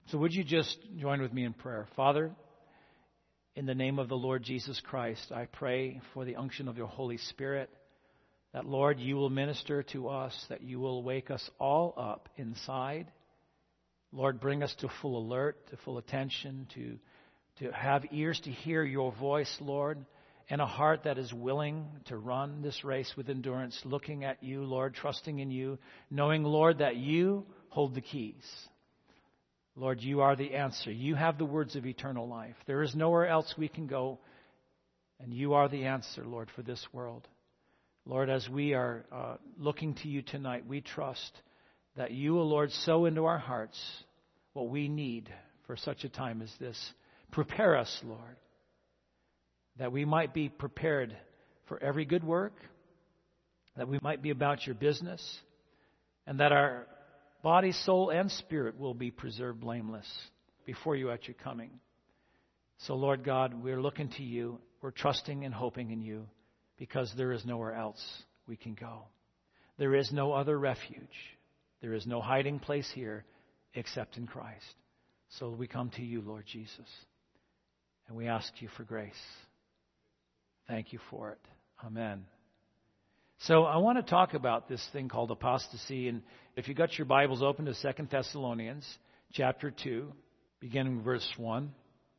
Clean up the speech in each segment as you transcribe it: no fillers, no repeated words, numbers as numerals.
So would you just join with me in prayer? Father, in the name of the Lord Jesus Christ, I pray for the unction of your Holy Spirit, that, Lord, you will minister to us, that you will wake us all up inside. Lord, bring us to full alert, to full attention, to have ears to hear your voice, Lord, and a heart that is willing to run this race with endurance, looking at you, Lord, trusting in you, knowing, Lord, that you hold the keys. Lord, you are the answer. You have the words of eternal life. There is nowhere else we can go, and you are the answer, Lord, for this world. Lord, as we are looking to you tonight, we trust that you will, Lord, sow into our hearts what we need for such a time as this. Prepare us, Lord, that we might be prepared for every good work, that we might be about your business, and that our body, soul, and spirit will be preserved blameless before you at your coming. So, Lord God, we're looking to you. We're trusting and hoping in you because there is nowhere else we can go. There is no other refuge. There is no hiding place here except in Christ. So we come to you, Lord Jesus, and we ask you for grace. Thank you for it. Amen. So I want to talk about this thing called apostasy. And if you got your Bibles open to 2 Thessalonians chapter 2, beginning verse 1.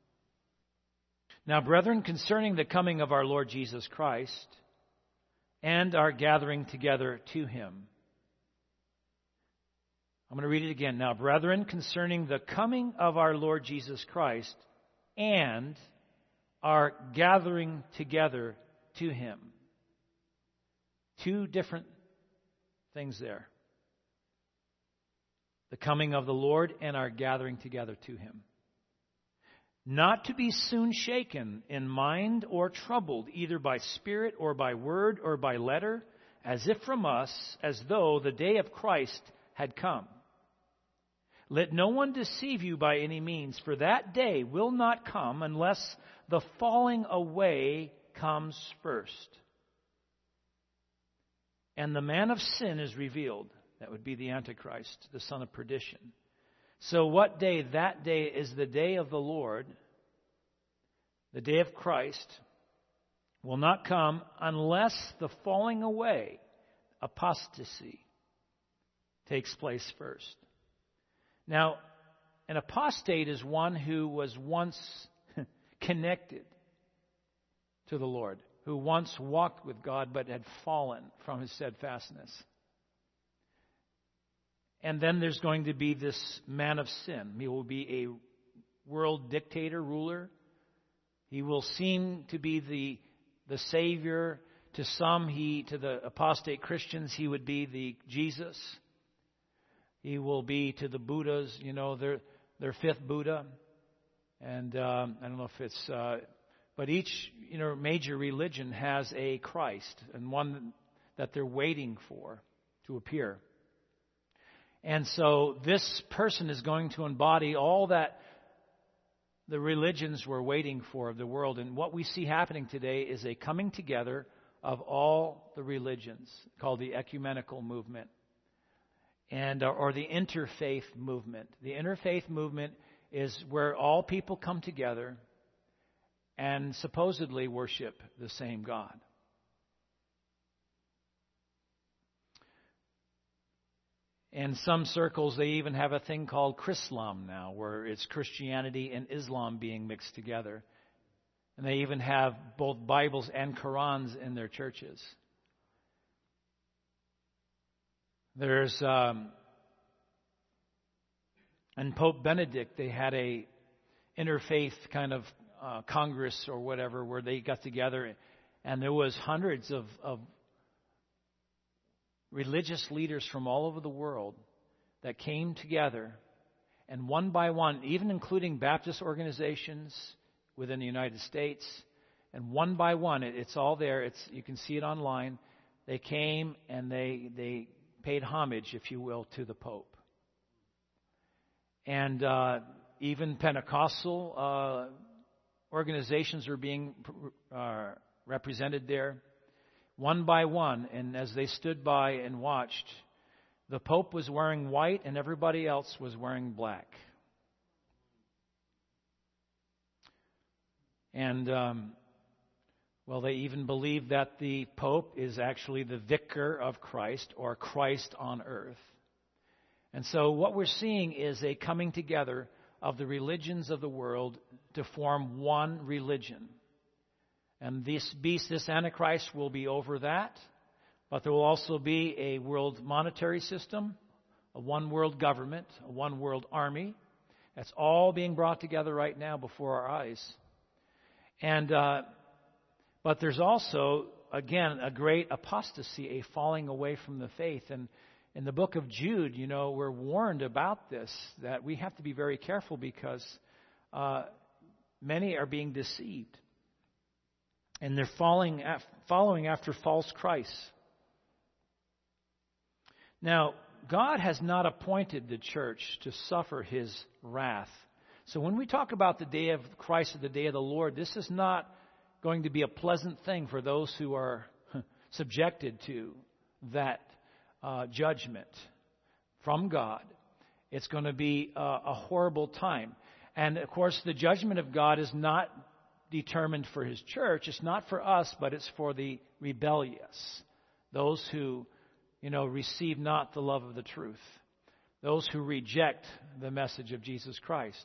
Now, brethren, concerning the coming of our Lord Jesus Christ and our gathering together to him. I'm going to read it again. Now, brethren, concerning the coming of our Lord Jesus Christ and our gathering together to him. Two different things there. The coming of the Lord and our gathering together to him. Not to be soon shaken in mind or troubled, either by spirit or by word or by letter, as if from us, as though the day of Christ had come. Let no one deceive you by any means, for that day will not come unless the falling away comes first. And the man of sin is revealed. That would be the Antichrist, the son of perdition. So what day? That day is the day of the Lord. The day of Christ will not come unless the falling away, apostasy, takes place first. Now, an apostate is one who was once connected to the Lord, who once walked with God but had fallen from his steadfastness. And then there's going to be this man of sin. He will be a world dictator, ruler. He will seem to be the Savior. To some, to the apostate Christians, he would be the Jesus. He will be to the Buddhas, their fifth Buddha. And I don't know if it's... but each major religion has a Christ and one that they're waiting for to appear. And so this person is going to embody all that the religions were waiting for of the world. And what we see happening today is a coming together of all the religions called the ecumenical movement and or the interfaith movement. The interfaith movement is where all people come together and supposedly worship the same God. In some circles, they even have a thing called Chrislam now, where it's Christianity and Islam being mixed together. And they even have both Bibles and Qurans in their churches. There's, and Pope Benedict, they had a interfaith kind of congress or whatever where they got together, and there was hundreds of religious leaders from all over the world that came together, and one by one, even including Baptist organizations within the United States, and one by one, it's all there. You can see it online. They came and they paid homage, if you will, to the Pope. And even Pentecostal organizations are being represented there. One by one, and as they stood by and watched, the Pope was wearing white and everybody else was wearing black. And, well, they even believe that the Pope is actually the vicar of Christ, or Christ on earth. And so what we're seeing is a coming together of the religions of the world to form one religion. And this beast, this Antichrist, will be over that. But there will also be a world monetary system, a one world government, a one world army. That's all being brought together right now before our eyes. And but there's also, again, a great apostasy, a falling away from the faith. And in the book of Jude, we're warned about this, that we have to be very careful because many are being deceived. And they're following after false Christs. Now, God has not appointed the church to suffer His wrath. So when we talk about the day of Christ or the day of the Lord, this is not going to be a pleasant thing for those who are subjected to that judgment from God. It's going to be a horrible time. And, of course, the judgment of God is not determined for His church. It's not for us, but it's for the rebellious, those who receive not the love of the truth, those who reject the message of Jesus Christ.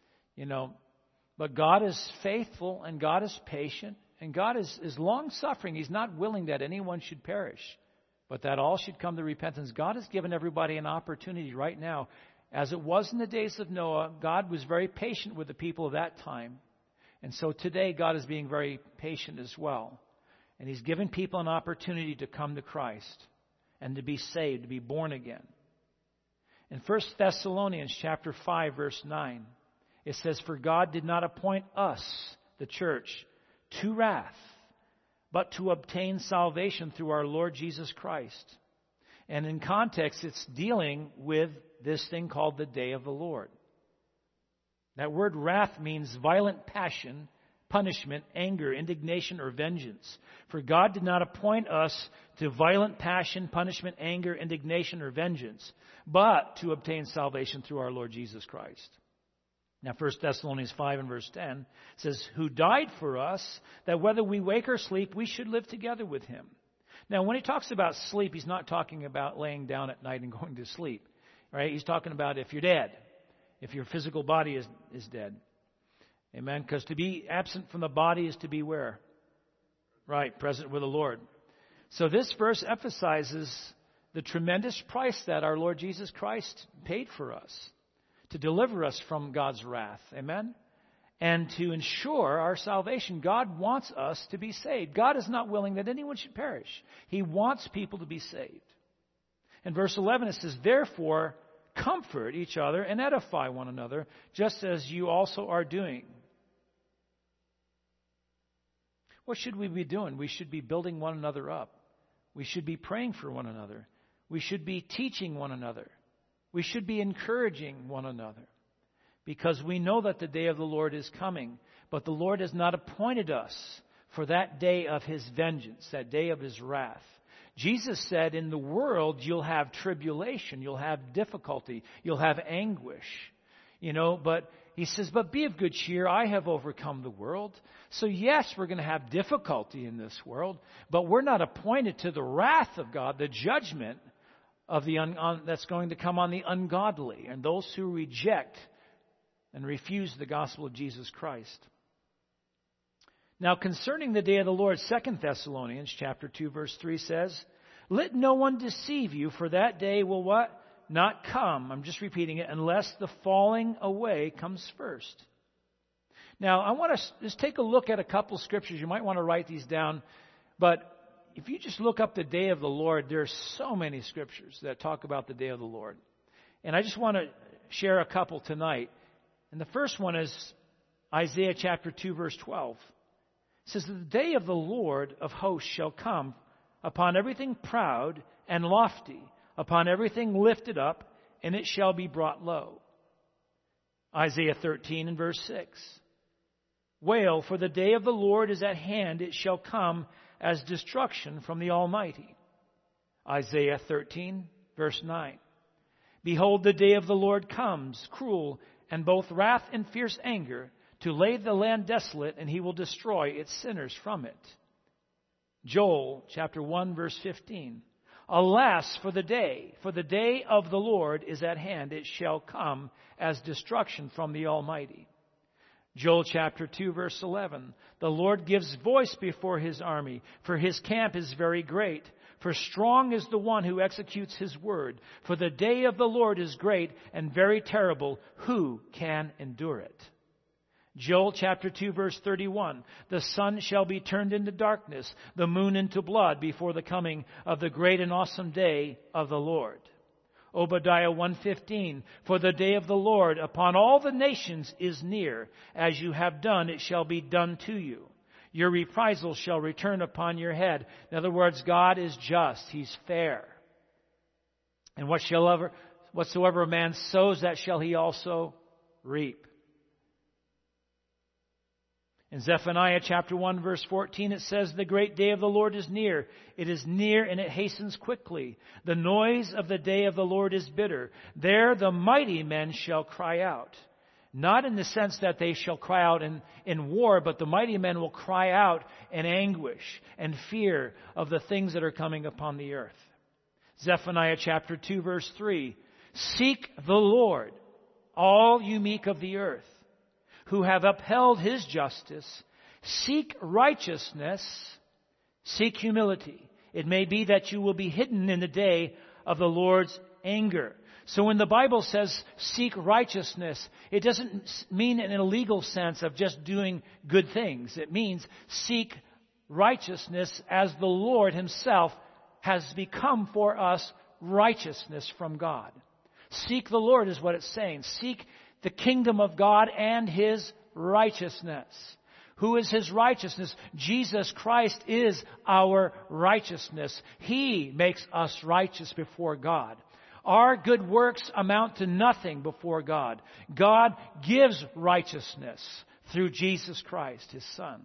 But God is faithful, and God is patient, and God is long-suffering. He's not willing that anyone should perish, but that all should come to repentance. God has given everybody an opportunity right now. As it was in the days of Noah, God was very patient with the people of that time. And so today, God is being very patient as well. And He's given people an opportunity to come to Christ and to be saved, to be born again. In 1 Thessalonians chapter 5, verse 9, it says, "For God did not appoint us, the church, to wrath, but to obtain salvation through our Lord Jesus Christ." And in context, it's dealing with this thing called the day of the Lord. That word wrath means violent passion, punishment, anger, indignation, or vengeance. For God did not appoint us to violent passion, punishment, anger, indignation, or vengeance, but to obtain salvation through our Lord Jesus Christ. Now, 1 Thessalonians 5 and verse 10 says, "Who died for us, that whether we wake or sleep, we should live together with Him." Now, when he talks about sleep, he's not talking about laying down at night and going to sleep. Right? He's talking about if you're dead, if your physical body is dead. Amen? Because to be absent from the body is to be where? Right, present with the Lord. So this verse emphasizes the tremendous price that our Lord Jesus Christ paid for us to deliver us from God's wrath. Amen? And to ensure our salvation, God wants us to be saved. God is not willing that anyone should perish. He wants people to be saved. In verse 11 it says, "Therefore, comfort each other and edify one another, just as you also are doing." What should we be doing? We should be building one another up. We should be praying for one another. We should be teaching one another. We should be encouraging one another. Because we know that the day of the Lord is coming. But the Lord has not appointed us for that day of His vengeance, that day of His wrath. Jesus said, in the world you'll have tribulation, you'll have difficulty, you'll have anguish. But He says, but be of good cheer, I have overcome the world. So yes, we're going to have difficulty in this world, but we're not appointed to the wrath of God, the judgment of that's going to come on the ungodly and those who reject and refuse the gospel of Jesus Christ. Now, concerning the day of the Lord, 2 Thessalonians chapter 2, verse 3 says, "Let no one deceive you, for that day will" what? "Not come," I'm just repeating it, "unless the falling away comes first." Now, I want to just take a look at a couple scriptures. You might want to write these down. But if you just look up the day of the Lord, there's so many scriptures that talk about the day of the Lord. And I just want to share a couple tonight. And the first one is Isaiah chapter 2, verse 12. It says, "The day of the Lord of hosts shall come upon everything proud and lofty, upon everything lifted up, and it shall be brought low." Isaiah 13 and verse 6. "Wail, for the day of the Lord is at hand, it shall come as destruction from the Almighty." Isaiah 13, verse 9. "Behold, the day of the Lord comes, cruel, and both wrath and fierce anger, to lay the land desolate, and he will destroy its sinners from it. Joel chapter 1, verse 15. Alas, for the day of the Lord is at hand. It shall come as destruction from the Almighty. Joel chapter 2, verse 11. The Lord gives voice before his army, for his camp is very great. For strong is the one who executes his word. For the day of the Lord is great and very terrible. Who can endure it? Joel chapter 2, verse 31. The sun shall be turned into darkness, the moon into blood before the coming of the great and awesome day of the Lord. Obadiah 1:15. For the day of the Lord upon all the nations is near. As you have done, it shall be done to you. Your reprisal shall return upon your head. In other words, God is just. He's fair. And whatsoever a man sows, that shall he also reap. In Zephaniah chapter 1, verse 14, it says, the great day of the Lord is near. It is near and it hastens quickly. The noise of the day of the Lord is bitter. There the mighty men shall cry out. Not in the sense that they shall cry out in war, but the mighty men will cry out in anguish and fear of the things that are coming upon the earth. Zephaniah chapter 2, verse 3. Seek the Lord, all you meek of the earth, who have upheld his justice. Seek righteousness, seek humility. It may be that you will be hidden in the day of the Lord's anger. So when the Bible says seek righteousness, it doesn't mean in a legal sense of just doing good things. It means seek righteousness as the Lord himself has become for us righteousness from God. Seek the Lord is what it's saying. Seek the kingdom of God and his righteousness. Who is his righteousness? Jesus Christ is our righteousness. He makes us righteous before God. Our good works amount to nothing before God. God gives righteousness through Jesus Christ, his Son.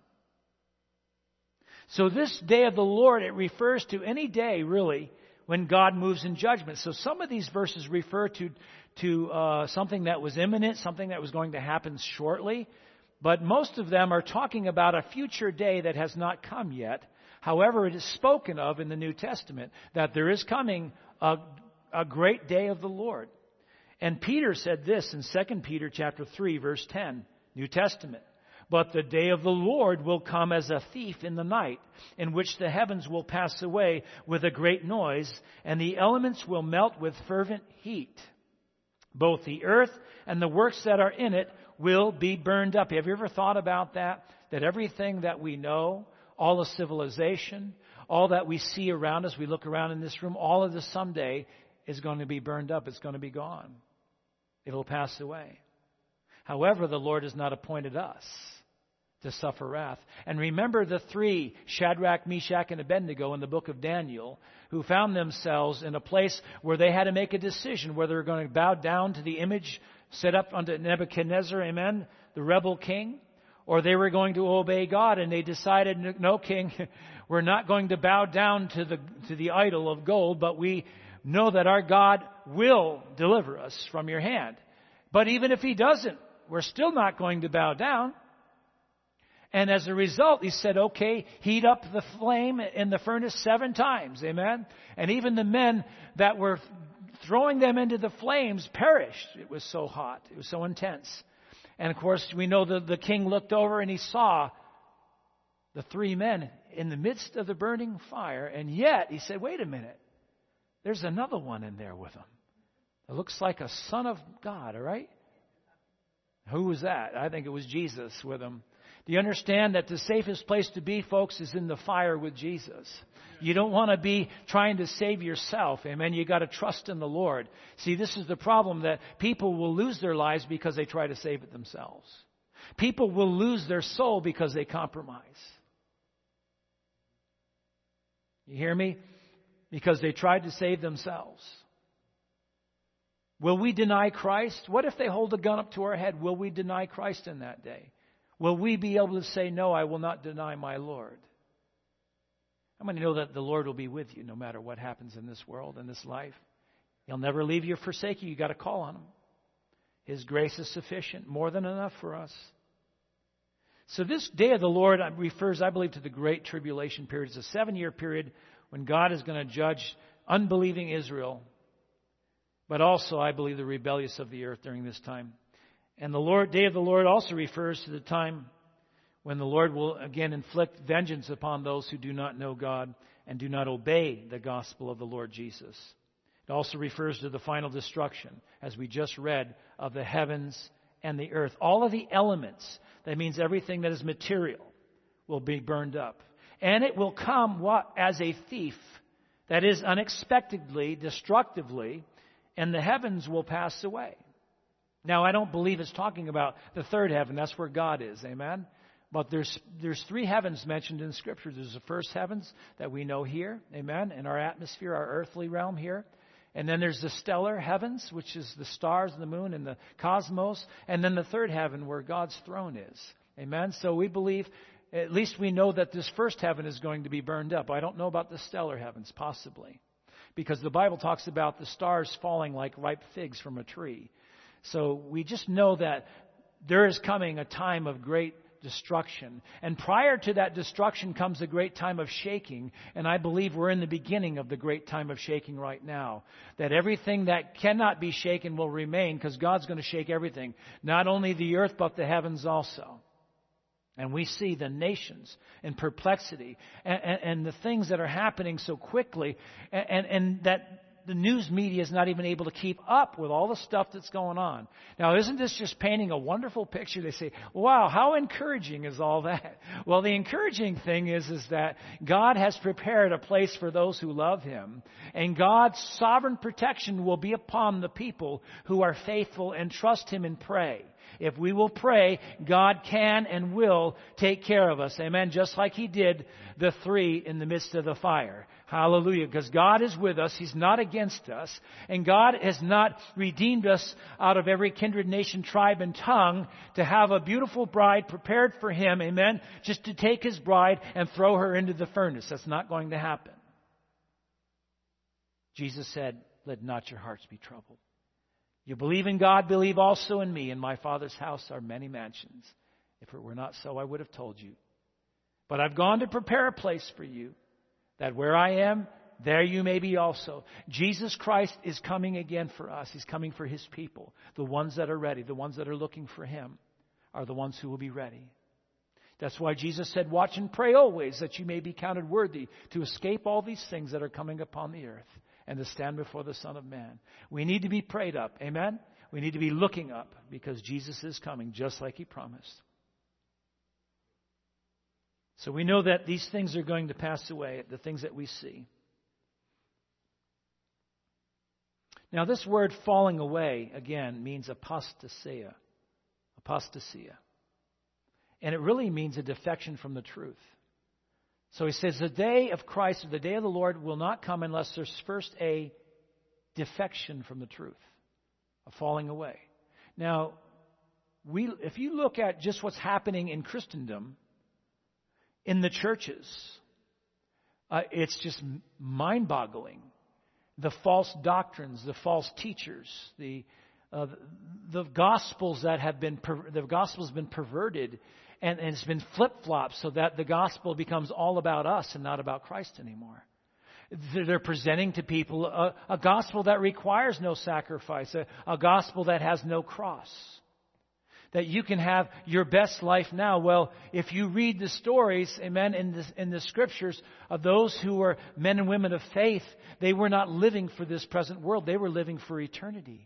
So this day of the Lord, it refers to any day, really, when God moves in judgment. So some of these verses refer to something that was imminent, something that was going to happen shortly. But most of them are talking about a future day that has not come yet. However, it is spoken of in the New Testament that there is coming a great day of the Lord. And Peter said this in 2 Peter chapter 3, verse 10, New Testament. But the day of the Lord will come as a thief in the night, in which the heavens will pass away with a great noise, and the elements will melt with fervent heat. Both the earth and the works that are in it will be burned up. Have you ever thought about that? That everything that we know, all the civilization, all that we see around us, we look around in this room, all of this someday is going to be burned up. It's going to be gone. It'll pass away. However, the Lord has not appointed us to suffer wrath. And remember the three, Shadrach, Meshach, and Abednego in the book of Daniel, who found themselves in a place where they had to make a decision whether they're going to bow down to the image set up unto Nebuchadnezzar, amen, the rebel king, or they were going to obey God. And they decided, no, king, we're not going to bow down to the idol of gold, but we know that our God will deliver us from your hand. But even if he doesn't, we're still not going to bow down. And as a result, he said, okay, heat up the flame in the furnace 7 times. Amen. And even the men that were throwing them into the flames perished. It was so hot. It was so intense. And of course, we know that the king looked over and he saw the 3 men in the midst of the burning fire. And yet, he said, wait a minute. There's another one in there with them. It looks like a son of God, all right? Who was that? I think it was Jesus with him. Do you understand that the safest place to be, folks, is in the fire with Jesus? You don't want to be trying to save yourself. Amen. You got to trust in the Lord. See, this is the problem, that people will lose their lives because they try to save it themselves. People will lose their soul because they compromise. You hear me? Because they tried to save themselves. Will we deny Christ? What if they hold a gun up to our head? Will we deny Christ in that day? Will we be able to say, no, I will not deny my Lord? I'm going to know that the Lord will be with you no matter what happens in this world, in this life. He'll never leave you or forsake you. You've got to call on him. His grace is sufficient, more than enough for us. So this day of the Lord refers, I believe, to the Great Tribulation period. It's a 7-year period when God is going to judge unbelieving Israel, but also, I believe, the rebellious of the earth during this time. And the day of the Lord also refers to the time when the Lord will again inflict vengeance upon those who do not know God and do not obey the gospel of the Lord Jesus. It also refers to the final destruction, as we just read, of the heavens and the earth. All of the elements, that means everything that is material, will be burned up. And it will come as a thief, that is unexpectedly, destructively, and the heavens will pass away. Now, I don't believe it's talking about the third heaven. That's where God is. Amen? But there's 3 heavens mentioned in Scripture. There's the first heavens that we know here. Amen? In our atmosphere, our earthly realm here. And then there's the stellar heavens, which is the stars and the moon and the cosmos. And then the third heaven where God's throne is. Amen? So we believe, at least we know that this first heaven is going to be burned up. I don't know about the stellar heavens, possibly. Because the Bible talks about the stars falling like ripe figs from a tree. So we just know that there is coming a time of great destruction. And prior to that destruction comes a great time of shaking. And I believe we're in the beginning of the great time of shaking right now. That everything that cannot be shaken will remain, because God's going to shake everything. Not only the earth, but the heavens also. And we see the nations in perplexity and the things that are happening so quickly, and that the news media is not even able to keep up with all the stuff that's going on. Now, isn't this just painting a wonderful picture? They say, wow, how encouraging is all that? Well, the encouraging thing is that God has prepared a place for those who love Him, and God's sovereign protection will be upon the people who are faithful and trust Him and pray. If we will pray, God can and will take care of us. Amen. Just like He did the 3 in the midst of the fire. Hallelujah. Because God is with us. He's not against us. And God has not redeemed us out of every kindred, nation, tribe, and tongue to have a beautiful bride prepared for Him. Amen. Just to take His bride and throw her into the furnace. That's not going to happen. Jesus said, let not your hearts be troubled. You believe in God, believe also in me. In my Father's house are many mansions. If it were not so, I would have told you. But I've gone to prepare a place for you, that where I am, there you may be also. Jesus Christ is coming again for us. He's coming for His people. The ones that are ready, the ones that are looking for Him, are the ones who will be ready. That's why Jesus said, watch and pray always, that you may be counted worthy to escape all these things that are coming upon the earth, and to stand before the Son of Man. We need to be prayed up. Amen? We need to be looking up, because Jesus is coming just like He promised. So we know that these things are going to pass away, the things that we see. Now this word falling away, again, means apostasia. Apostasia. And it really means a defection from the truth. So he says the day of Christ, or the day of the Lord, will not come unless there's first a defection from the truth, a falling away. Now, if you look at just what's happening in Christendom, in the churches, it's just mind-boggling. The false doctrines, the false teachers, the gospels that have been perverted. And it's been flip-flopped so that the gospel becomes all about us and not about Christ anymore. They're presenting to people a gospel that requires no sacrifice, a gospel that has no cross. That you can have your best life now. Well, if you read the stories, amen, in the Scriptures of those who were men and women of faith, they were not living for this present world. They were living for eternity.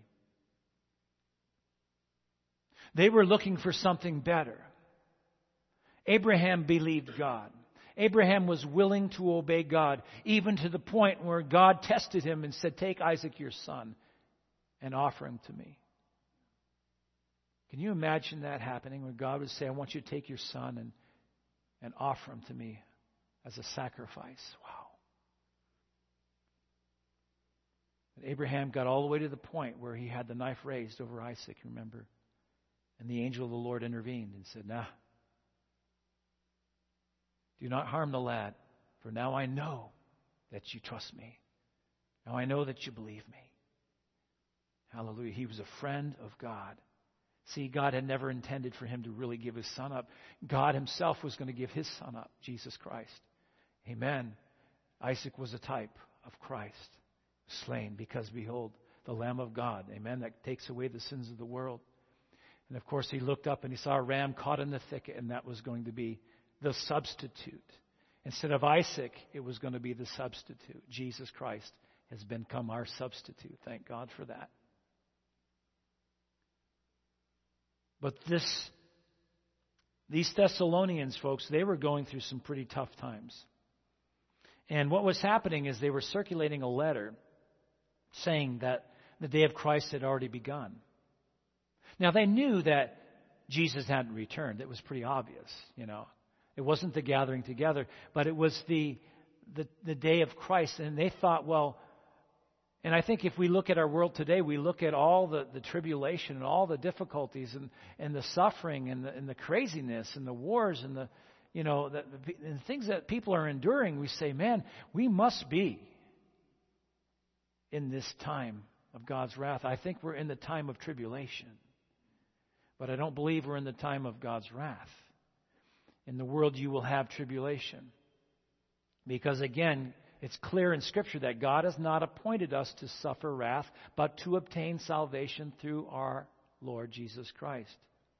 They were looking for something better. Abraham believed God. Abraham was willing to obey God, even to the point where God tested him and said, take Isaac your son and offer him to me. Can you imagine that happening, where God would say, I want you to take your son and offer him to me as a sacrifice? Wow. And Abraham got all the way to the point where he had the knife raised over Isaac, remember? And the angel of the Lord intervened and said, nah. Do not harm the lad, for now I know that you trust me. Now I know that you believe me. Hallelujah. He was a friend of God. See, God had never intended for him to really give his son up. God himself was going to give his son up, Jesus Christ. Amen. Isaac was a type of Christ, slain because, behold, the Lamb of God, amen, that takes away the sins of the world. And, of course, he looked up and he saw a ram caught in the thicket, and that was going to be the substitute. Instead of Isaac, it was going to be the substitute. Jesus Christ has become our substitute. Thank God for that. But these Thessalonians, folks, they were going through some pretty tough times. And what was happening is they were circulating a letter saying that the day of Christ had already begun. Now, they knew that Jesus hadn't returned. It was pretty obvious, It wasn't the gathering together, but it was the day of Christ. And they thought, well, and I think if we look at our world today, we look at all the tribulation and all the difficulties and the suffering and the craziness and the wars and the things that people are enduring, we say, man, we must be in this time of God's wrath. I think we're in the time of tribulation. But I don't believe we're in the time of God's wrath. In the world you will have tribulation. Because again, it's clear in Scripture that God has not appointed us to suffer wrath, but to obtain salvation through our Lord Jesus Christ.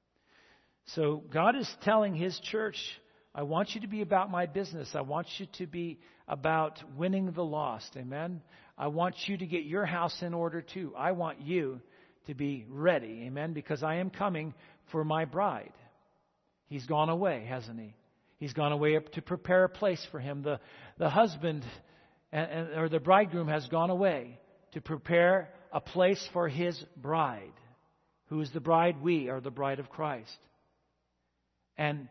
So God is telling His church, I want you to be about my business. I want you to be about winning the lost. Amen? I want you to get your house in order too. I want you to be ready. Amen? Because I am coming for my bride. He's gone away, hasn't he? He's gone away up to prepare a place for him. The husband or the bridegroom has gone away to prepare a place for his bride. Who is the bride? We are the bride of Christ. And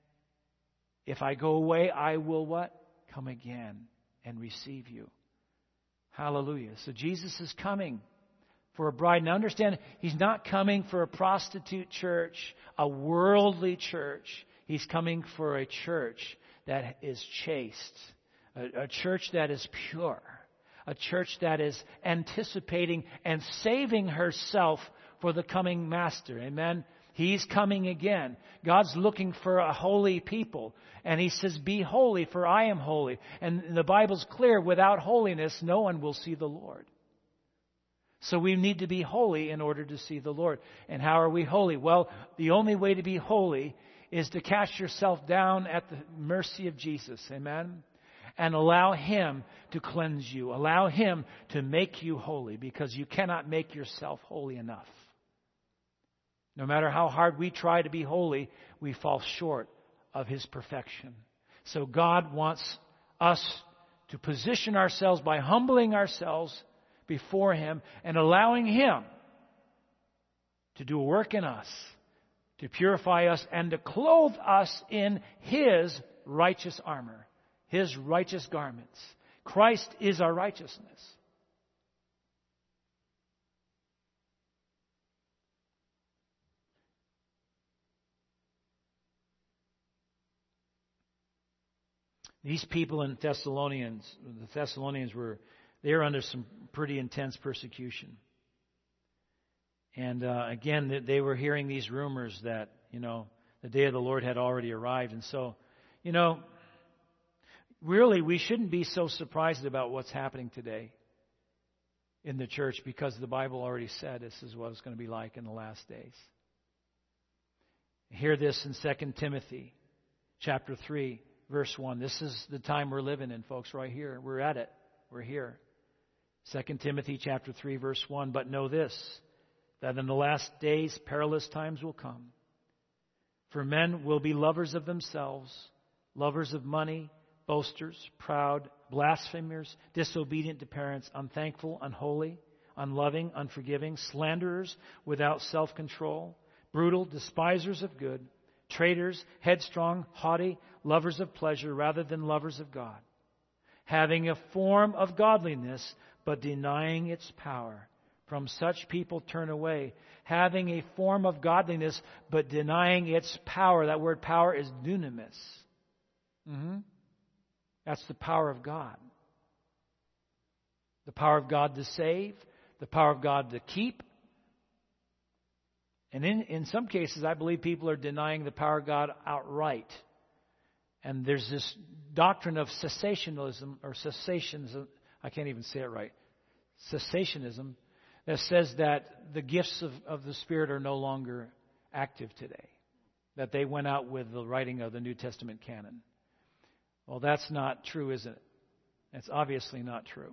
if I go away, I will what? Come again and receive you. Hallelujah. So Jesus is coming for a bride. Now understand, He's not coming for a prostitute church, a worldly church. He's coming for a church that is chaste, a church that is pure, a church that is anticipating and saving herself for the coming Master. Amen? He's coming again. God's looking for a holy people. And He says, be holy, for I am holy. And the Bible's clear, without holiness, no one will see the Lord. So we need to be holy in order to see the Lord. And how are we holy? Well, the only way to be holy is to cast yourself down at the mercy of Jesus. Amen? And allow Him to cleanse you. Allow Him to make you holy, because you cannot make yourself holy enough. No matter how hard we try to be holy, we fall short of His perfection. So God wants us to position ourselves by humbling ourselves before Him and allowing Him to do a work in us, to purify us and to clothe us in His righteous armor, His righteous garments. Christ is our righteousness. These people in the Thessalonians were under some pretty intense persecution. And again, they were hearing these rumors that, the day of the Lord had already arrived. And so, really we shouldn't be so surprised about what's happening today in the church, because the Bible already said this is what it's going to be like in the last days. Hear this in 2 Timothy chapter 3. Verse 1. This is the time we're living in, folks, right here. We're at it. We're here. 2 Timothy chapter 3, verse 1. But know this, that in the last days perilous times will come. For men will be lovers of themselves, lovers of money, boasters, proud, blasphemers, disobedient to parents, unthankful, unholy, unloving, unforgiving, slanderers, without self-control, brutal, despisers of good, traitors, headstrong, haughty, lovers of pleasure rather than lovers of God, having a form of godliness but denying its power. From such people turn away. Having a form of godliness but denying its power. That word power is dunamis. That's the power of God. The power of God to save, the power of God to keep, And in some cases, I believe people are denying the power of God outright. And there's this doctrine of cessationism, or cessationism, I can't even say it right, cessationism, that says that the gifts of the Spirit are no longer active today, that they went out with the writing of the New Testament canon. Well, that's not true, is it? It's obviously not true.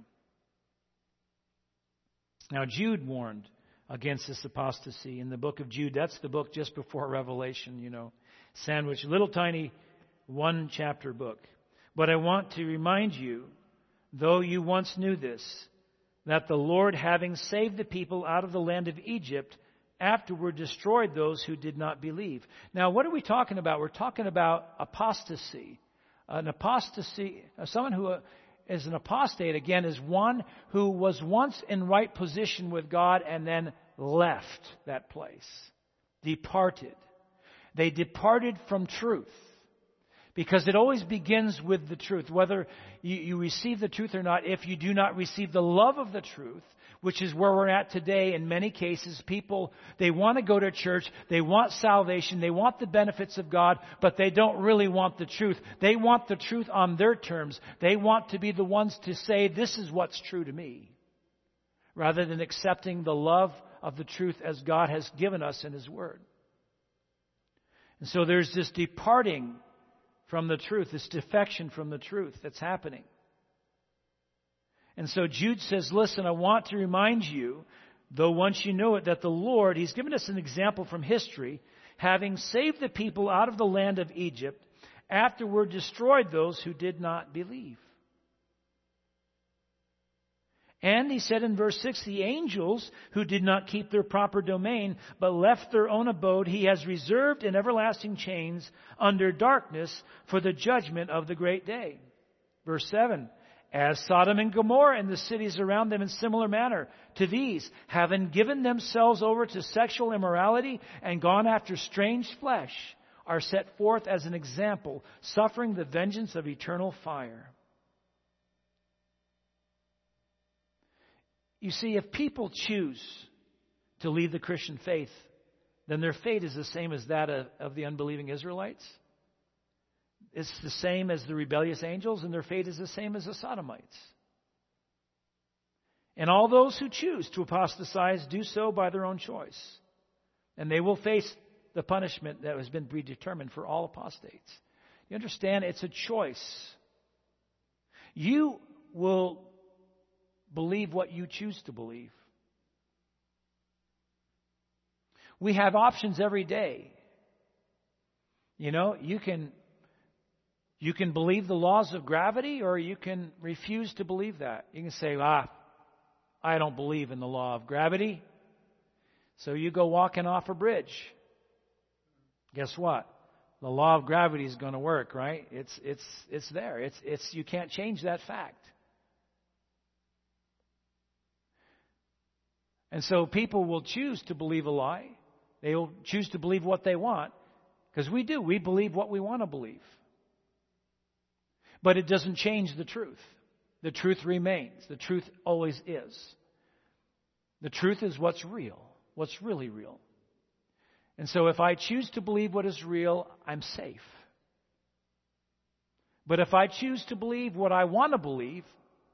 Now, Jude warned against this apostasy in the book of Jude. That's the book just before Revelation, sandwiched, little tiny one-chapter book. But I want to remind you, though you once knew this, that the Lord, having saved the people out of the land of Egypt, afterward destroyed those who did not believe. Now, what are we talking about? We're talking about apostasy. An apostasy, someone who is an apostate, again, is one who was once in right position with God and then left that place, departed. They departed from truth. Because it always begins with the truth. Whether you receive the truth or not, if you do not receive the love of the truth, which is where we're at today in many cases, people, they want to go to church, they want salvation, they want the benefits of God, but they don't really want the truth. They want the truth on their terms. They want to be the ones to say, this is what's true to me, rather than accepting the love of the truth as God has given us in His Word. And so there's this departing from the truth, this defection from the truth that's happening. And so Jude says, listen, I want to remind you, though once you know it, that the Lord, He's given us an example from history, having saved the people out of the land of Egypt, afterward destroyed those who did not believe. And he said in verse 6, the angels who did not keep their proper domain, but left their own abode, He has reserved in everlasting chains under darkness for the judgment of the great day. Verse 7, as Sodom and Gomorrah and the cities around them in similar manner, to these, having given themselves over to sexual immorality and gone after strange flesh, are set forth as an example, suffering the vengeance of eternal fire. You see, if people choose to leave the Christian faith, then their fate is the same as that of the unbelieving Israelites. It's the same as the rebellious angels, and their fate is the same as the Sodomites. And all those who choose to apostatize do so by their own choice. And they will face the punishment that has been predetermined for all apostates. You understand? It's a choice. You will believe what you choose to believe. We have options every day. You can believe the laws of gravity, or you can refuse to believe that. You can say, I don't believe in the law of gravity. So you go walking off a bridge. Guess what? The law of gravity is going to work, right? It's there. It's you can't change that fact. And so people will choose to believe a lie. They will choose to believe what they want, because we do. We believe what we want to believe. But it doesn't change the truth. The truth remains. The truth always is. The truth is what's real, what's really real. And so if I choose to believe what is real, I'm safe. But if I choose to believe what I want to believe,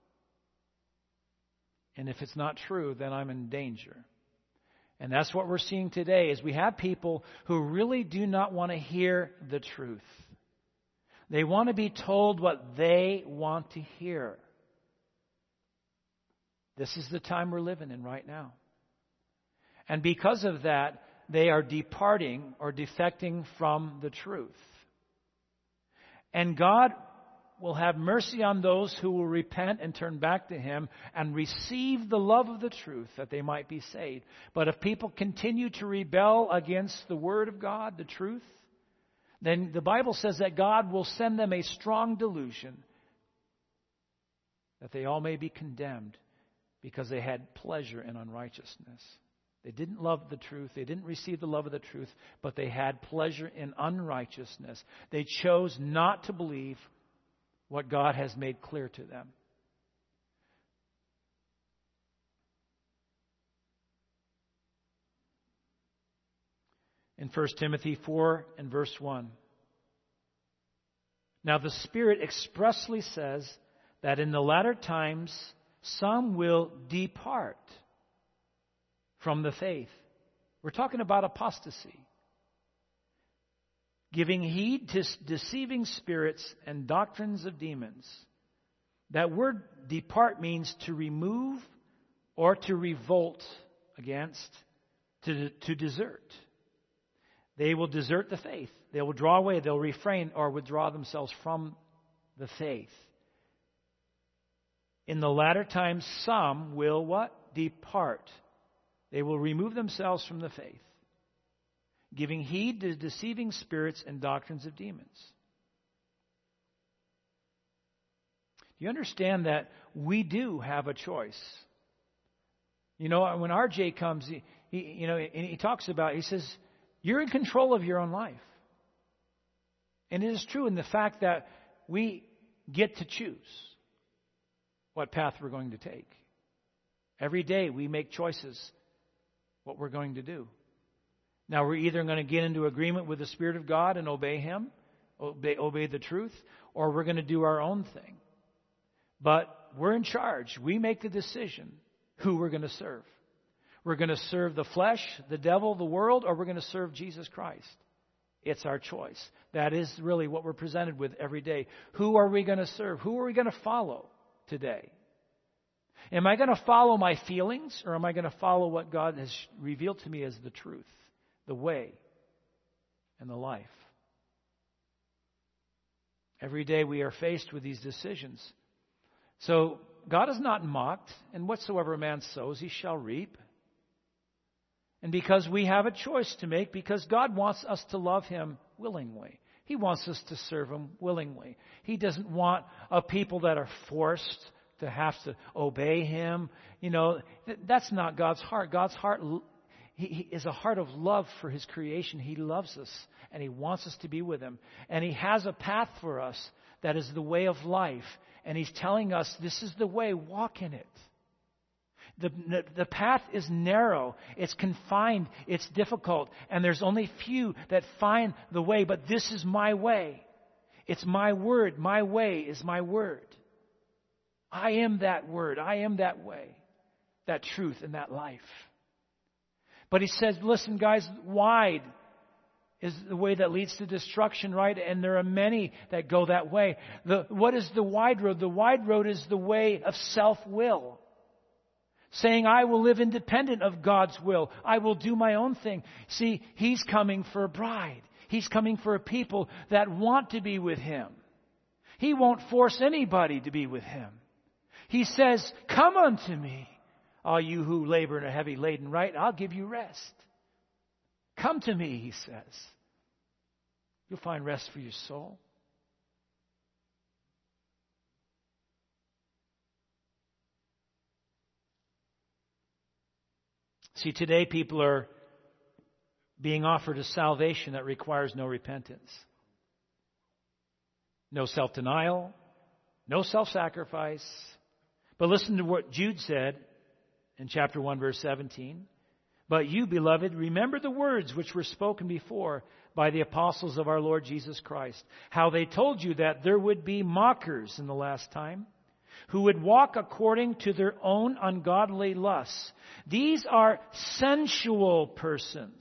and if it's not true, then I'm in danger. And that's what we're seeing today, is we have people who really do not want to hear the truth. They want to be told what they want to hear. This is the time we're living in right now. And because of that, they are departing or defecting from the truth. And God will have mercy on those who will repent and turn back to Him and receive the love of the truth, that they might be saved. But if people continue to rebel against the Word of God, the truth, then the Bible says that God will send them a strong delusion, that they all may be condemned because they had pleasure in unrighteousness. They didn't love the truth. They didn't receive the love of the truth, but they had pleasure in unrighteousness. They chose not to believe what God has made clear to them. in 1 Timothy 4 and verse 1. Now the Spirit expressly says that in the latter times some will depart from the faith. We're talking about apostasy. Giving heed to deceiving spirits and doctrines of demons. That word depart means to remove or to revolt against, to desert. They will desert the faith. They will draw away. They'll refrain or withdraw themselves from the faith. In the latter times, some will what? Depart. They will remove themselves from the faith, giving heed to deceiving spirits and doctrines of demons. Do you understand that we do have a choice? You know, when RJ comes, he talks about, he says, you're in control of your own life. And it is true in the fact that we get to choose what path we're going to take. Every day we make choices what we're going to do. Now we're either going to get into agreement with the Spirit of God and obey Him, obey the truth, or we're going to do our own thing. But we're in charge. We make the decision who we're going to serve. We're going to serve the flesh, the devil, the world, or we're going to serve Jesus Christ. It's our choice. That is really what we're presented with every day. Who are we going to serve? Who are we going to follow today? Am I going to follow my feelings, or am I going to follow what God has revealed to me as the truth, the way, and the life? Every day we are faced with these decisions. So God is not mocked, and whatsoever a man sows, he shall reap. And because we have a choice to make, because God wants us to love Him willingly. He wants us to serve Him willingly. He doesn't want a people that are forced to have to obey Him. You know, that's not God's heart. God's heart he is a heart of love for His creation. He loves us, and He wants us to be with Him. And He has a path for us that is the way of life. And He's telling us, this is the way, walk in it. The path is narrow, it's confined, it's difficult, and there's only few that find the way, but this is my way. It's my word. My way is my word. I am that word. I am that way, that truth, and that life. But He says, listen, guys, wide is the way that leads to destruction, right? And there are many that go that way. What is the wide road? The wide road is the way of self-will. Saying, I will live independent of God's will. I will do my own thing. See, He's coming for a bride. He's coming for a people that want to be with Him. He won't force anybody to be with Him. He says, come unto me, all you who labor and are heavy laden, right? I'll give you rest. Come to me, He says. You'll find rest for your soul. See, today people are being offered a salvation that requires no repentance. No self-denial, no self-sacrifice. But listen to what Jude said in chapter 1, verse 17. But you, beloved, remember the words which were spoken before by the apostles of our Lord Jesus Christ, how they told you that there would be mockers in the last time, who would walk according to their own ungodly lusts. These are sensual persons,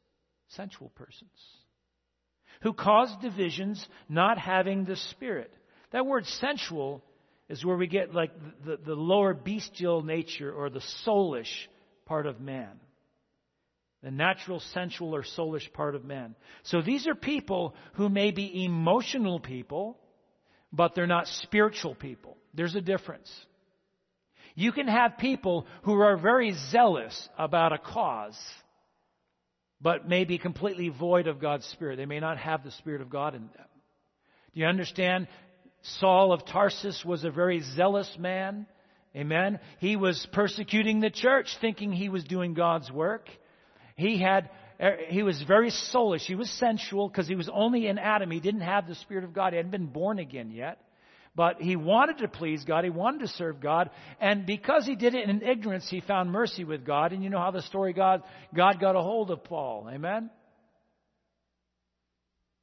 who cause divisions, not having the Spirit. That word sensual is where we get like the lower bestial nature or the soulish part of man. The natural, sensual, or soulish part of man. So these are people who may be emotional people, but they're not spiritual people. There's a difference. You can have people who are very zealous about a cause, but may be completely void of God's Spirit. They may not have the Spirit of God in them. Do you understand? Saul of Tarsus was a very zealous man. Amen. He was persecuting the church, thinking he was doing God's work. He was very soulish. He was sensual because he was only in Adam. He didn't have the Spirit of God. He hadn't been born again yet. But he wanted to please God. He wanted to serve God. And because he did it in ignorance, he found mercy with God. And you know how the story God got a hold of Paul. Amen?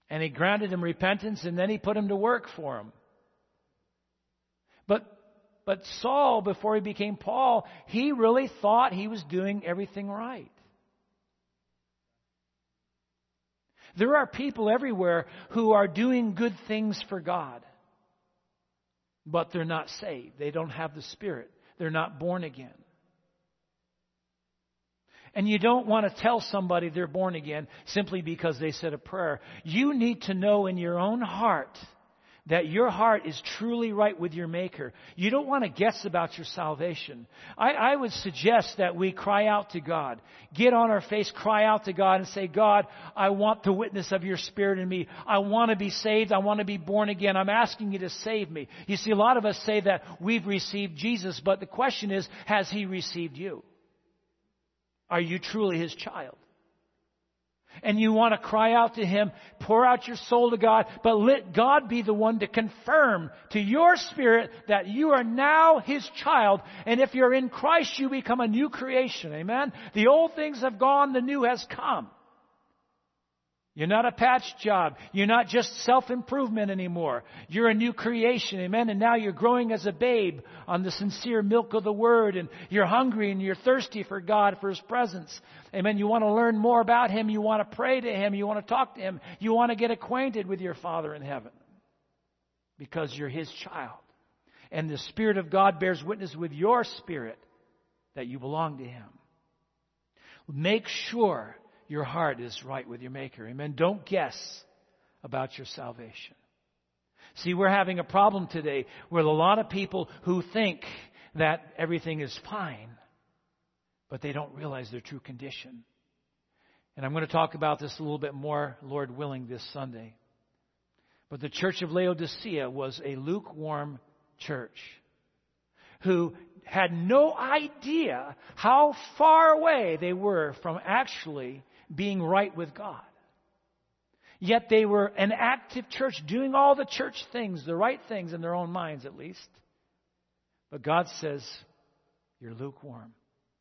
And He granted him repentance, and then He put him to work for him. But Saul, before he became Paul, he really thought he was doing everything right. There are people everywhere who are doing good things for God, but they're not saved. They don't have the Spirit. They're not born again. And you don't want to tell somebody they're born again simply because they said a prayer. You need to know in your own heart that your heart is truly right with your Maker. You don't want to guess about your salvation. I would suggest that we cry out to God. Get on our face, cry out to God and say, God, I want the witness of your Spirit in me. I want to be saved. I want to be born again. I'm asking you to save me. You see, a lot of us say that we've received Jesus, but the question is, has He received you? Are you truly His child? And you want to cry out to Him, pour out your soul to God, but let God be the one to confirm to your spirit that you are now His child. And if you're in Christ, you become a new creation. Amen? The old things have gone, the new has come. You're not a patch job. You're not just self-improvement anymore. You're a new creation. Amen? And now you're growing as a babe on the sincere milk of the Word. And you're hungry and you're thirsty for God, for His presence. Amen? You want to learn more about Him. You want to pray to Him. You want to talk to Him. You want to get acquainted with your Father in heaven. Because you're His child. And the Spirit of God bears witness with your spirit that you belong to Him. Make sure your heart is right with your Maker. Amen. Don't guess about your salvation. See, we're having a problem today with a lot of people who think that everything is fine, but they don't realize their true condition. And I'm going to talk about this a little bit more, Lord willing, this Sunday. But the church of Laodicea was a lukewarm church who had no idea how far away they were from actually being right with God. Yet they were an active church, doing all the church things, the right things in their own minds at least. But God says, you're lukewarm.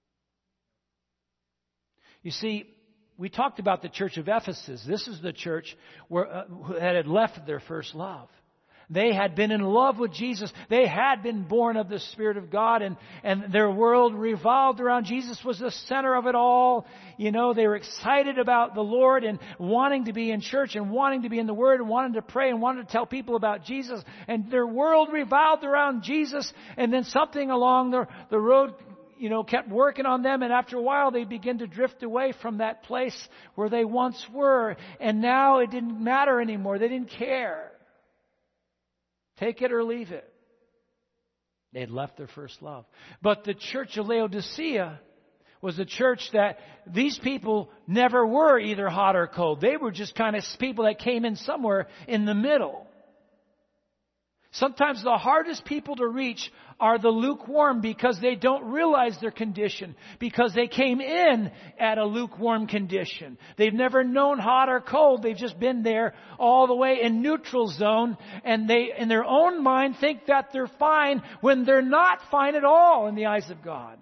You see, we talked about the church of Ephesus. This is the church that had left their first love. They had been in love with Jesus. They had been born of the Spirit of God, and their world revolved around Jesus was the center of it all. You know, they were excited about the Lord and wanting to be in church and wanting to be in the Word and wanting to pray and wanting to tell people about Jesus. And their world revolved around Jesus, and then something along the road, you know, kept working on them, and after a while they began to drift away from that place where they once were, and now it didn't matter anymore. They didn't care. Take it or leave it. They had left their first love. But the church of Laodicea was a church that these people never were either hot or cold. They were just kind of people that came in somewhere in the middle. Sometimes the hardest people to reach are the lukewarm because they don't realize their condition, because they came in at a lukewarm condition. They've never known hot or cold. They've just been there all the way in neutral zone, and they, in their own mind, think that they're fine when they're not fine at all in the eyes of God.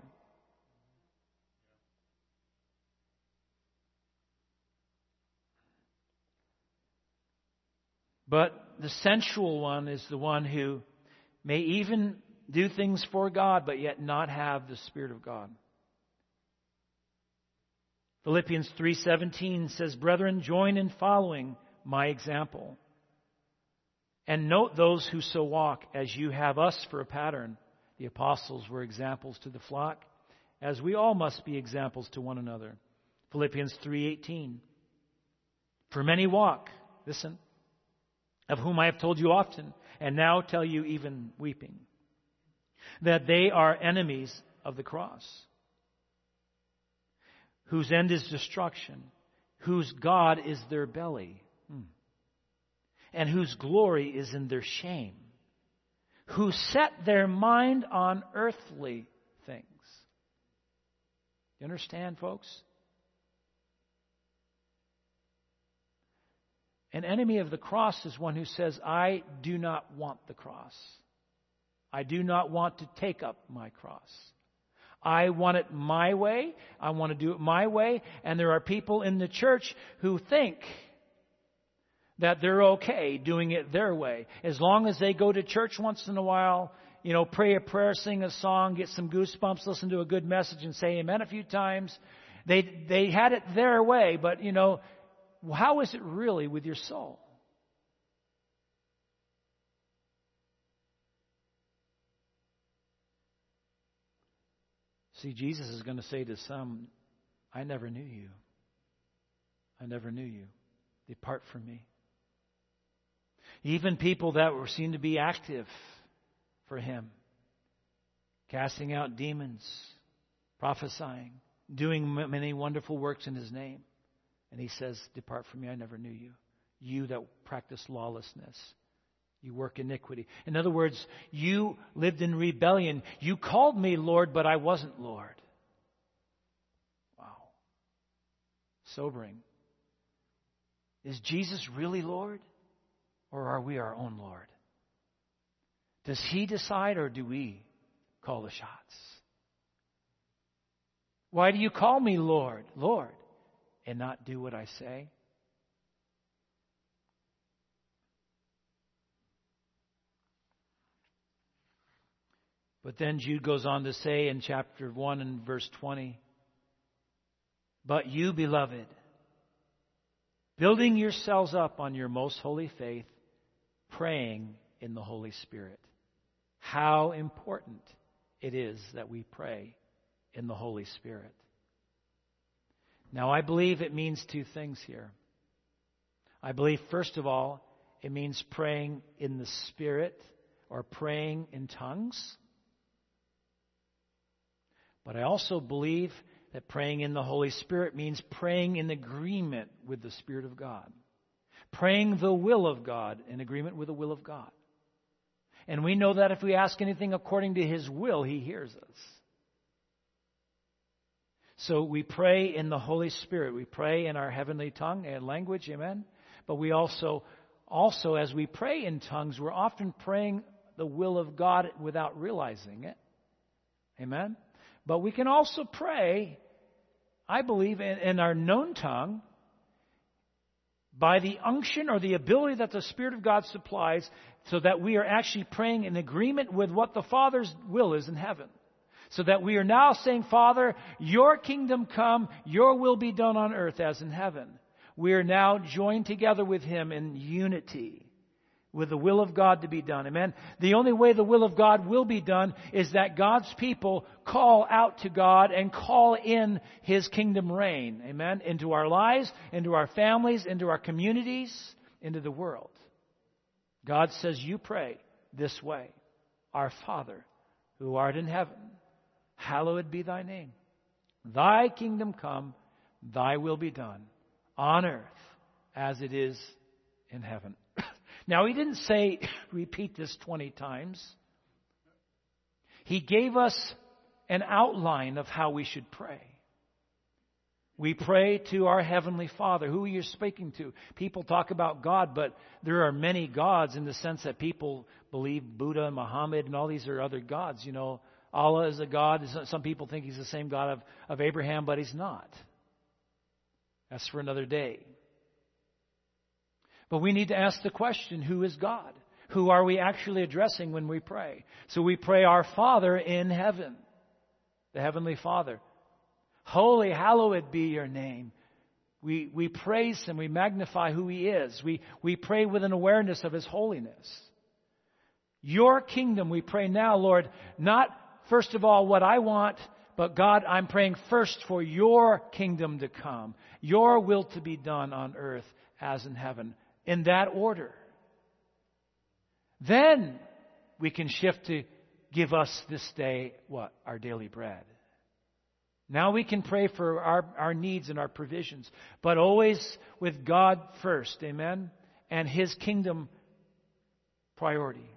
But the sensual one is the one who may even do things for God, but yet not have the Spirit of God. Philippians 3:17 says, "Brethren, join in following my example, and note those who so walk as you have us for a pattern." The apostles were examples to the flock, as we all must be examples to one another. Philippians 3:18, "For many walk," listen, "of whom I have told you often, and now tell you even weeping, that they are enemies of the cross, whose end is destruction, whose God is their belly, and whose glory is in their shame, who set their mind on earthly things." You understand, folks? An enemy of the cross is one who says, I do not want the cross. I do not want to take up my cross. I want it my way. I want to do it my way. And there are people in the church who think that they're okay doing it their way. As long as they go to church once in a while, pray a prayer, sing a song, get some goosebumps, listen to a good message, and say amen a few times. They had it their way, but, how is it really with your soul? See, Jesus is going to say to some, I never knew you. I never knew you. Depart from me. Even people that were seen to be active for Him, casting out demons, prophesying, doing many wonderful works in His name. And He says, depart from me, I never knew you. You that practice lawlessness. You work iniquity. In other words, you lived in rebellion. You called me Lord, but I wasn't Lord. Wow. Sobering. Is Jesus really Lord? Or are we our own Lord? Does He decide or do we call the shots? Why do you call me Lord, Lord, and not do what I say? But then Jude goes on to say in chapter 1 and verse 20, but you, beloved, building yourselves up on your most holy faith, praying in the Holy Spirit. How important it is that we pray in the Holy Spirit. Now, I believe it means two things here. I believe, first of all, it means praying in the Spirit or praying in tongues. But I also believe that praying in the Holy Spirit means praying in agreement with the Spirit of God. Praying the will of God in agreement with the will of God. And we know that if we ask anything according to His will, He hears us. So we pray in the Holy Spirit. We pray in our heavenly tongue and language, amen? But we also as we pray in tongues, we're often praying the will of God without realizing it. Amen? But we can also pray, I believe, in our known tongue by the unction or the ability that the Spirit of God supplies, so that we are actually praying in agreement with what the Father's will is in heaven. So that we are now saying, Father, your kingdom come, your will be done on earth as in heaven. We are now joined together with Him in unity, with the will of God to be done. Amen. The only way the will of God will be done is that God's people call out to God and call in His kingdom reign. Amen. Into our lives, into our families, into our communities, into the world. God says, you pray this way. Our Father, who art in heaven, hallowed be thy name. Thy kingdom come, thy will be done, on earth as it is in heaven. Now, He didn't say, repeat this 20 times. He gave us an outline of how we should pray. We pray to our Heavenly Father. Who are you speaking to? People talk about God, but there are many gods in the sense that people believe Buddha and Muhammad and all these are other gods. Allah is a God. Some people think He's the same God of Abraham, but He's not. That's for another day. But we need to ask the question, who is God? Who are we actually addressing when we pray? So we pray, our Father in heaven, the Heavenly Father. Holy, hallowed be your name. We praise Him. We magnify who He is. We pray with an awareness of His holiness. Your kingdom, we pray now, Lord, not first of all what I want, but God, I'm praying first for your kingdom to come. Your will to be done on earth as in heaven. In that order. Then we can shift to give us this day, what? Our daily bread. Now we can pray for our needs and our provisions, but always with God first, amen? And His kingdom priority.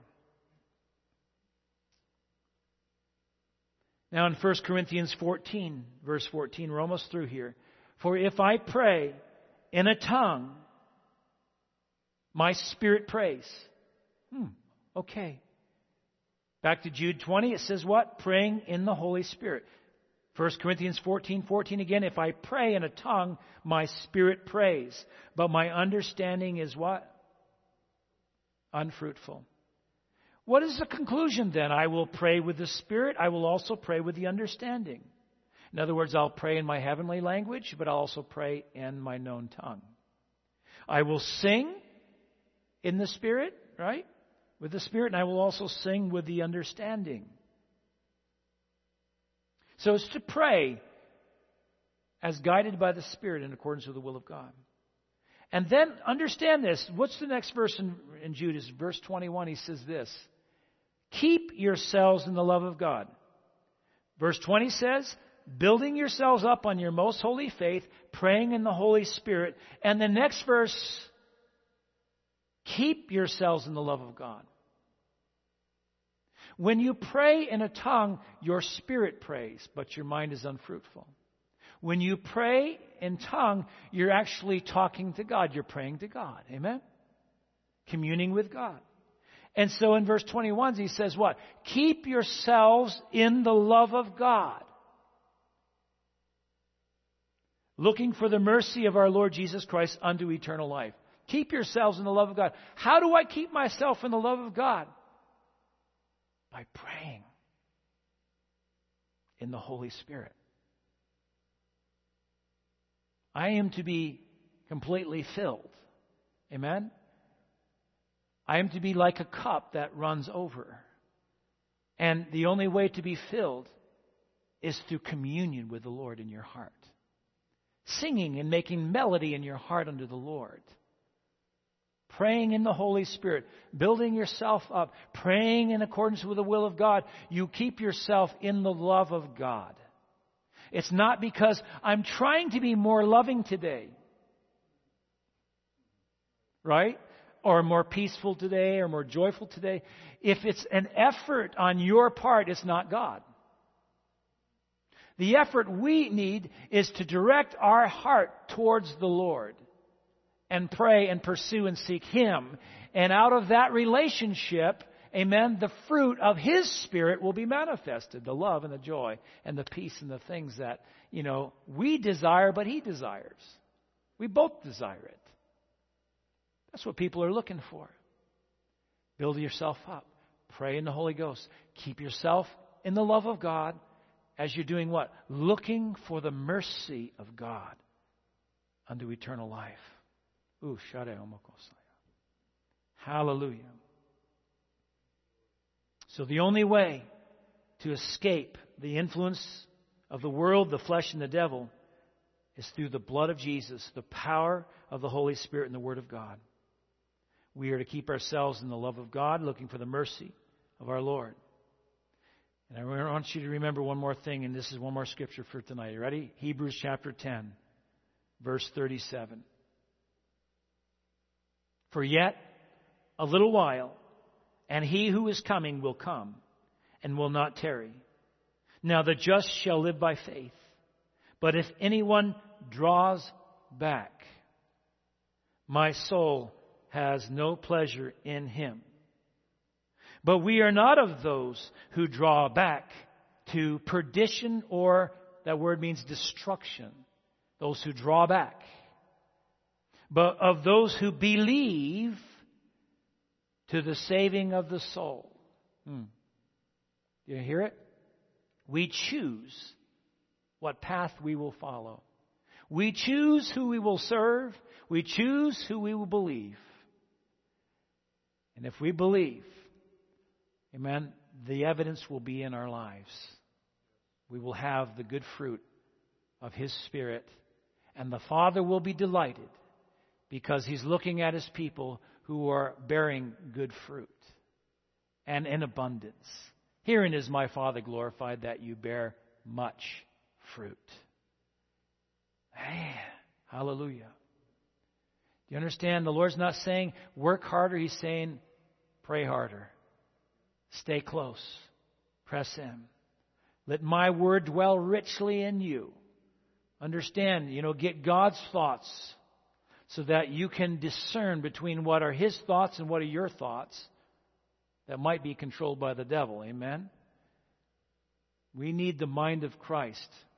Now in 1 Corinthians 14, verse 14, we're almost through here. For if I pray in a tongue, my spirit prays. Okay. Back to Jude 20, it says what? Praying in the Holy Spirit. 1 Corinthians 14:14 again, if I pray in a tongue, my spirit prays, but my understanding is what? Unfruitful. What is the conclusion then? I will pray with the Spirit. I will also pray with the understanding. In other words, I'll pray in my heavenly language, but I'll also pray in my known tongue. I will sing in the Spirit, right? With the Spirit, and I will also sing with the understanding. So it's to pray as guided by the Spirit in accordance with the will of God. And then understand this. What's the next verse in Judas? Verse 21, he says this. Keep yourselves in the love of God. Verse 20 says, building yourselves up on your most holy faith, praying in the Holy Spirit. And the next verse, keep yourselves in the love of God. When you pray in a tongue, your spirit prays, but your mind is unfruitful. When you pray in tongue, you're actually talking to God. You're praying to God. Amen? Communing with God. And so in verse 21, he says what? Keep yourselves in the love of God. Looking for the mercy of our Lord Jesus Christ unto eternal life. Keep yourselves in the love of God. How do I keep myself in the love of God? By praying in the Holy Spirit. I am to be completely filled. Amen? I am to be like a cup that runs over. And the only way to be filled is through communion with the Lord in your heart. Singing and making melody in your heart unto the Lord. Praying in the Holy Spirit. Building yourself up. Praying in accordance with the will of God. You keep yourself in the love of God. It's not because I'm trying to be more loving today. Right? Or more peaceful today, or more joyful today. If it's an effort on your part, it's not God. The effort we need is to direct our heart towards the Lord and pray and pursue and seek Him. And out of that relationship, amen, the fruit of His Spirit will be manifested. The love and the joy and the peace and the things that, we desire, but He desires. We both desire it. That's what people are looking for. Build yourself up. Pray in the Holy Ghost. Keep yourself in the love of God as you're doing what? Looking for the mercy of God unto eternal life. Ooh, shade omokosaya. Hallelujah. So the only way to escape the influence of the world, the flesh, and the devil is through the blood of Jesus, the power of the Holy Spirit, and the Word of God. We are to keep ourselves in the love of God, looking for the mercy of our Lord. And I want you to remember one more thing, and this is one more scripture for tonight. You ready? Hebrews chapter 10, verse 37. For yet a little while, and He who is coming will come, and will not tarry. Now the just shall live by faith. But if anyone draws back, my soul has no pleasure in him. But we are not of those who draw back to perdition, or that word means destruction. Those who draw back. But of those who believe to the saving of the soul. Do you hear it? We choose what path we will follow. We choose who we will serve. We choose who we will believe. And if we believe, amen, the evidence will be in our lives. We will have the good fruit of His Spirit. And the Father will be delighted because He's looking at His people who are bearing good fruit and in abundance. Herein is my Father glorified, that you bear much fruit. Man, hallelujah. Do you understand? The Lord's not saying work harder. He's saying pray harder. Stay close. Press in. Let my word dwell richly in you. Understand, get God's thoughts so that you can discern between what are His thoughts and what are your thoughts that might be controlled by the devil. Amen? We need the mind of Christ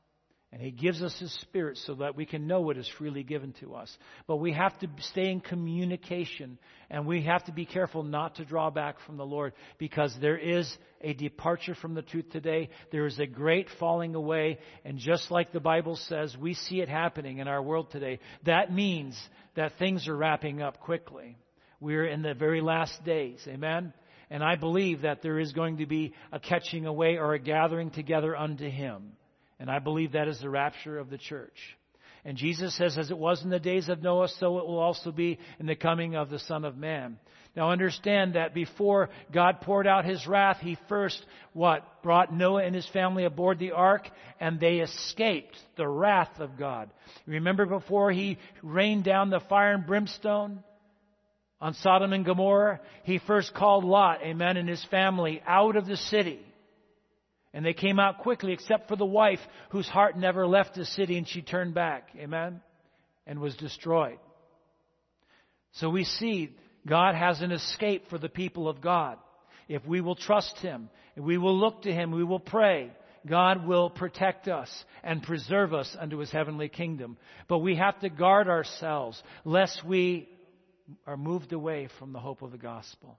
And He gives us His Spirit so that we can know what is freely given to us. But we have to stay in communication, and we have to be careful not to draw back from the Lord, because there is a departure from the truth today. There is a great falling away, and just like the Bible says, we see it happening in our world today. That means that things are wrapping up quickly. We're in the very last days. Amen? And I believe that there is going to be a catching away or a gathering together unto Him. And I believe that is the rapture of the church. And Jesus says, as it was in the days of Noah, so it will also be in the coming of the Son of Man. Now understand that before God poured out His wrath, He first, brought Noah and his family aboard the ark, and they escaped the wrath of God. Remember before He rained down the fire and brimstone on Sodom and Gomorrah, He first called Lot, amen, and his family out of the city. And they came out quickly, except for the wife whose heart never left the city, and she turned back. Amen? And was destroyed. So we see God has an escape for the people of God. If we will trust Him, if we will look to Him, we will pray, God will protect us and preserve us unto His heavenly kingdom. But we have to guard ourselves lest we are moved away from the hope of the gospel.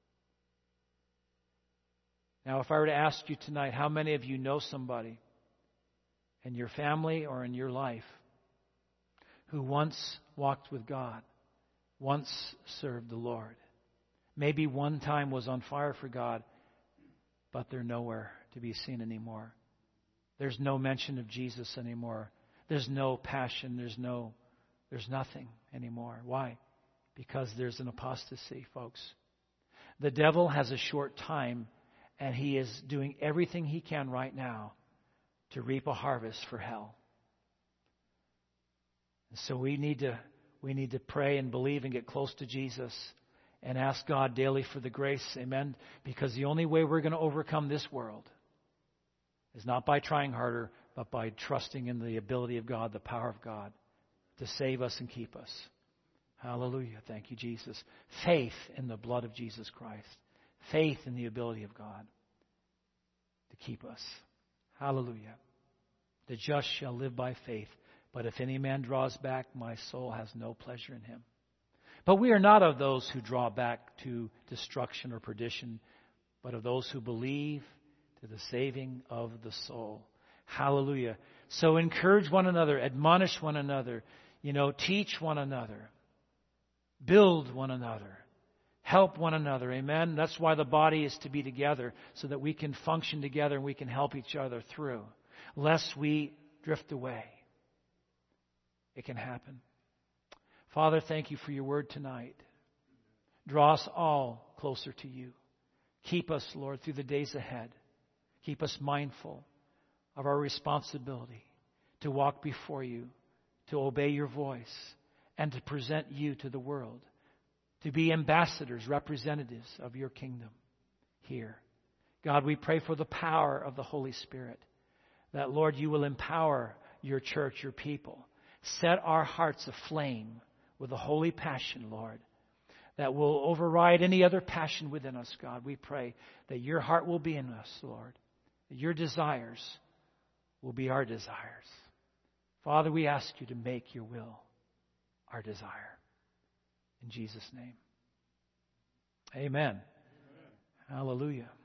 Now, if I were to ask you tonight, how many of you know somebody in your family or in your life who once walked with God, once served the Lord, maybe one time was on fire for God, but they're nowhere to be seen anymore? There's no mention of Jesus anymore. There's no passion. There's nothing anymore. Why? Because there's an apostasy, folks. The devil has a short time, and he is doing everything he can right now to reap a harvest for hell. And so we need to pray and believe and get close to Jesus and ask God daily for the grace, amen? Because the only way we're going to overcome this world is not by trying harder, but by trusting in the ability of God, the power of God, to save us and keep us. Hallelujah. Thank you, Jesus. Faith in the blood of Jesus Christ. Faith in the ability of God to keep us. Hallelujah. The just shall live by faith. But if any man draws back, my soul has no pleasure in him. But we are not of those who draw back to destruction or perdition, but of those who believe to the saving of the soul. Hallelujah. So encourage one another, admonish one another, teach one another, build one another. Help one another. Amen? That's why the body is to be together, so that we can function together and we can help each other through, lest we drift away. It can happen. Father, thank you for your word tonight. Draw us all closer to you. Keep us, Lord, through the days ahead. Keep us mindful of our responsibility to walk before you, to obey your voice, and to present you to the world. To be ambassadors, representatives of your kingdom here. God, we pray for the power of the Holy Spirit. That, Lord, you will empower your church, your people. Set our hearts aflame with a holy passion, Lord, that will override any other passion within us, God. We pray that your heart will be in us, Lord. That your desires will be our desires. Father, we ask you to make your will our desire. In Jesus' name. Amen. Hallelujah.